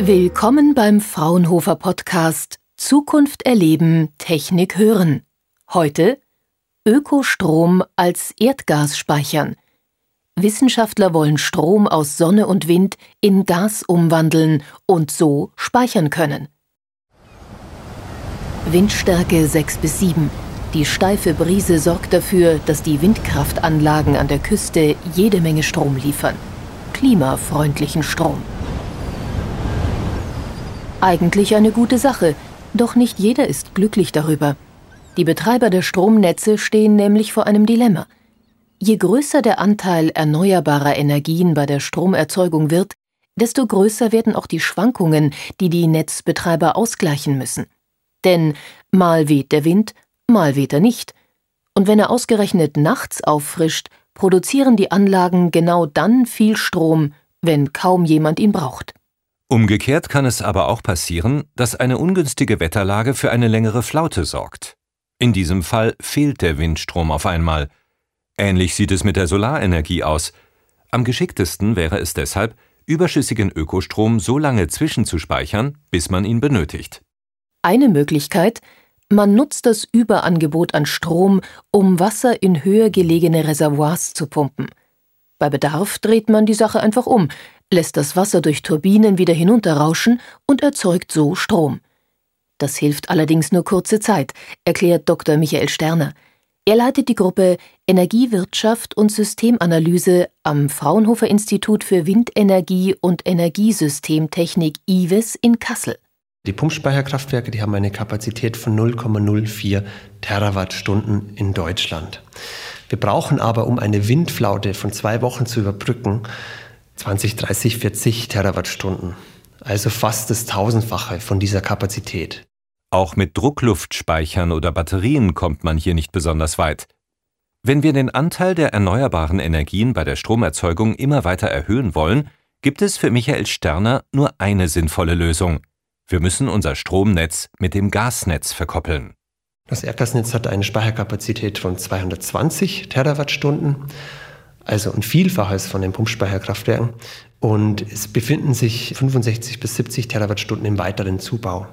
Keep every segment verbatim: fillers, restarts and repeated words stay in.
Willkommen beim Fraunhofer Podcast Zukunft erleben, Technik hören. Heute Ökostrom als Erdgas speichern. Wissenschaftler wollen Strom aus Sonne und Wind in Gas umwandeln und so speichern können. Windstärke sechs bis sieben. Die steife Brise sorgt dafür, dass die Windkraftanlagen an der Küste jede Menge Strom liefern. Klimafreundlichen Strom. Eigentlich eine gute Sache, doch nicht jeder ist glücklich darüber. Die Betreiber der Stromnetze stehen nämlich vor einem Dilemma. Je größer der Anteil erneuerbarer Energien bei der Stromerzeugung wird, desto größer werden auch die Schwankungen, die die Netzbetreiber ausgleichen müssen. Denn mal weht der Wind, mal weht er nicht. Und wenn er ausgerechnet nachts auffrischt, produzieren die Anlagen genau dann viel Strom, wenn kaum jemand ihn braucht. Umgekehrt kann es aber auch passieren, dass eine ungünstige Wetterlage für eine längere Flaute sorgt. In diesem Fall fehlt der Windstrom auf einmal. Ähnlich sieht es mit der Solarenergie aus. Am geschicktesten wäre es deshalb, überschüssigen Ökostrom so lange zwischenzuspeichern, bis man ihn benötigt. Eine Möglichkeit: Man nutzt das Überangebot an Strom, um Wasser in höher gelegene Reservoirs zu pumpen. Bei Bedarf dreht man die Sache einfach um, lässt das Wasser durch Turbinen wieder hinunterrauschen und erzeugt so Strom. Das hilft allerdings nur kurze Zeit, erklärt Doktor Michael Sterner. Er leitet die Gruppe Energiewirtschaft und Systemanalyse am Fraunhofer Institut für Windenergie und Energiesystemtechnik I W I S in Kassel. Die Pumpspeicherkraftwerke, die haben eine Kapazität von null Komma null vier Terawattstunden in Deutschland. Wir brauchen aber, um eine Windflaute von zwei Wochen zu überbrücken, zwanzig, dreißig, vierzig Terawattstunden. Also fast das Tausendfache von dieser Kapazität. Auch mit Druckluftspeichern oder Batterien kommt man hier nicht besonders weit. Wenn wir den Anteil der erneuerbaren Energien bei der Stromerzeugung immer weiter erhöhen wollen, gibt es für Michael Sterner nur eine sinnvolle Lösung. Wir müssen unser Stromnetz mit dem Gasnetz verkoppeln. Das Erdgasnetz hat eine Speicherkapazität von zweihundertzwanzig Terawattstunden, also ein Vielfaches von den Pumpspeicherkraftwerken. Und es befinden sich fünfundsechzig bis siebzig Terawattstunden im weiteren Zubau.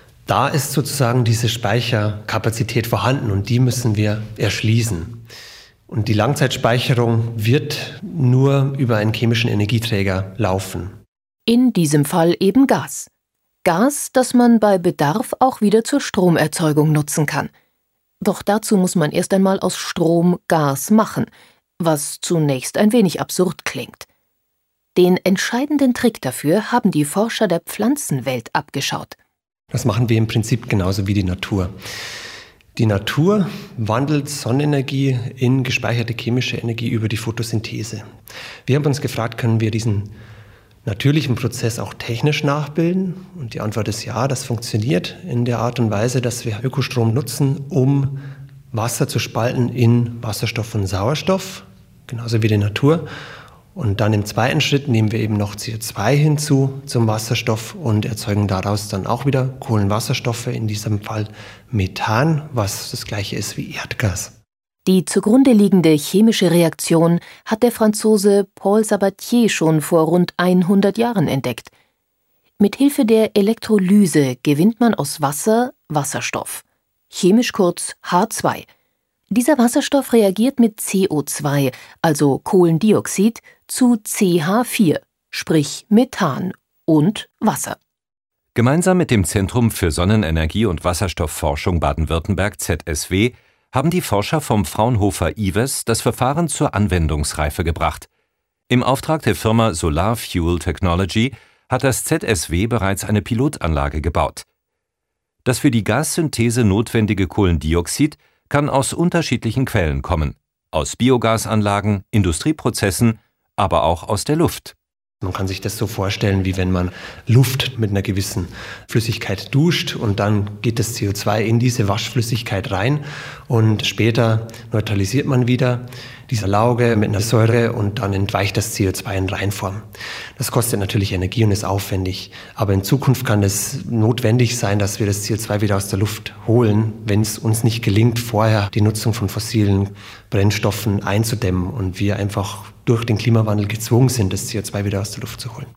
Da ist sozusagen diese Speicherkapazität vorhanden und die müssen wir erschließen. Und die Langzeitspeicherung wird nur über einen chemischen Energieträger laufen. In diesem Fall eben Gas. Gas, das man bei Bedarf auch wieder zur Stromerzeugung nutzen kann. Doch dazu muss man erst einmal aus Strom Gas machen, was zunächst ein wenig absurd klingt. Den entscheidenden Trick dafür haben die Forscher der Pflanzenwelt abgeschaut. Das machen wir im Prinzip genauso wie die Natur. Die Natur wandelt Sonnenenergie in gespeicherte chemische Energie über die Photosynthese. Wir haben uns gefragt, können wir diesen natürlichen Prozess auch technisch nachbilden? Und die Antwort ist ja, das funktioniert in der Art und Weise, dass wir Ökostrom nutzen, um Wasser zu spalten in Wasserstoff und Sauerstoff, genauso wie die Natur. Und dann im zweiten Schritt nehmen wir eben noch C O zwei hinzu zum Wasserstoff und erzeugen daraus dann auch wieder Kohlenwasserstoffe, in diesem Fall Methan, was das gleiche ist wie Erdgas. Die zugrunde liegende chemische Reaktion hat der Franzose Paul Sabatier schon vor rund hundert Jahren entdeckt. Mit Hilfe der Elektrolyse gewinnt man aus Wasser Wasserstoff, chemisch kurz H zwei. Dieser Wasserstoff reagiert mit C O zwei, also Kohlendioxid, zu C H vier, sprich Methan und Wasser. Gemeinsam mit dem Zentrum für Sonnenenergie und Wasserstoffforschung Baden-Württemberg Z S W haben die Forscher vom Fraunhofer I W I S das Verfahren zur Anwendungsreife gebracht. Im Auftrag der Firma Solar Fuel Technology hat das Z S W bereits eine Pilotanlage gebaut. Das für die Gassynthese notwendige Kohlendioxid kann aus unterschiedlichen Quellen kommen. Aus Biogasanlagen, Industrieprozessen, aber auch aus der Luft. Man kann sich das so vorstellen, wie wenn man Luft mit einer gewissen Flüssigkeit duscht und dann geht das C O zwei in diese Waschflüssigkeit rein und später neutralisiert man wieder diese Lauge mit einer Säure und dann entweicht das C O zwei in Reinform. Das kostet natürlich Energie und ist aufwendig, aber in Zukunft kann es notwendig sein, dass wir das C O zwei wieder aus der Luft holen, wenn es uns nicht gelingt, vorher die Nutzung von fossilen Brennstoffen einzudämmen und wir einfach durch den Klimawandel gezwungen sind, das C O zwei wieder aus der Luft zu holen.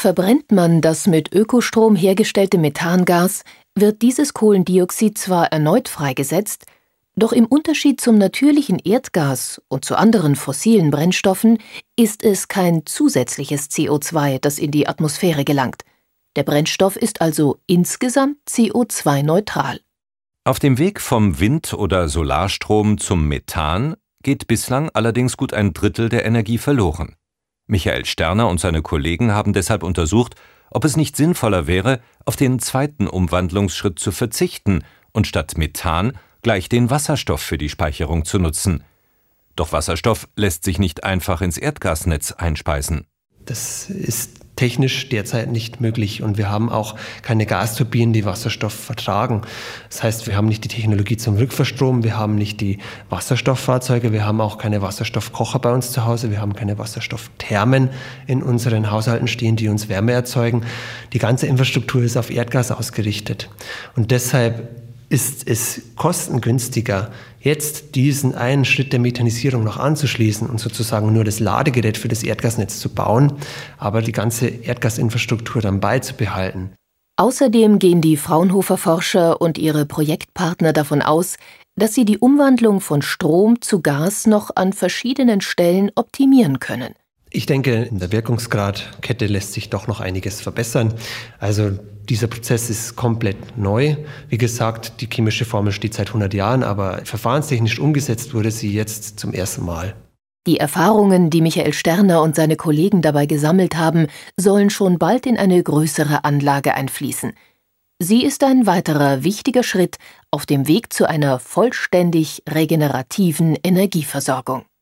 Verbrennt man das mit Ökostrom hergestellte Methangas, wird dieses Kohlendioxid zwar erneut freigesetzt, doch im Unterschied zum natürlichen Erdgas und zu anderen fossilen Brennstoffen ist es kein zusätzliches C O zwei, das in die Atmosphäre gelangt. Der Brennstoff ist also insgesamt C O zwei neutral. Auf dem Weg vom Wind- oder Solarstrom zum Methan geht bislang allerdings gut ein Drittel der Energie verloren. Michael Sterner und seine Kollegen haben deshalb untersucht, ob es nicht sinnvoller wäre, auf den zweiten Umwandlungsschritt zu verzichten und statt Methan gleich den Wasserstoff für die Speicherung zu nutzen. Doch Wasserstoff lässt sich nicht einfach ins Erdgasnetz einspeisen. Das ist technisch derzeit nicht möglich und wir haben auch keine Gasturbinen, die Wasserstoff vertragen. Das heißt, wir haben nicht die Technologie zum Rückverstrom, wir haben nicht die Wasserstofffahrzeuge, wir haben auch keine Wasserstoffkocher bei uns zu Hause, wir haben keine Wasserstoffthermen in unseren Haushalten stehen, die uns Wärme erzeugen. Die ganze Infrastruktur ist auf Erdgas ausgerichtet und deshalb ist es kostengünstiger, jetzt diesen einen Schritt der Methanisierung noch anzuschließen und sozusagen nur das Ladegerät für das Erdgasnetz zu bauen, aber die ganze Erdgasinfrastruktur dann beizubehalten. Außerdem gehen die Fraunhofer-Forscher und ihre Projektpartner davon aus, dass sie die Umwandlung von Strom zu Gas noch an verschiedenen Stellen optimieren können. Ich denke, in der Wirkungsgradkette lässt sich doch noch einiges verbessern. Also dieser Prozess ist komplett neu. Wie gesagt, die chemische Formel steht seit hundert Jahren, aber verfahrenstechnisch umgesetzt wurde sie jetzt zum ersten Mal. Die Erfahrungen, die Michael Sterner und seine Kollegen dabei gesammelt haben, sollen schon bald in eine größere Anlage einfließen. Sie ist ein weiterer wichtiger Schritt auf dem Weg zu einer vollständig regenerativen Energieversorgung.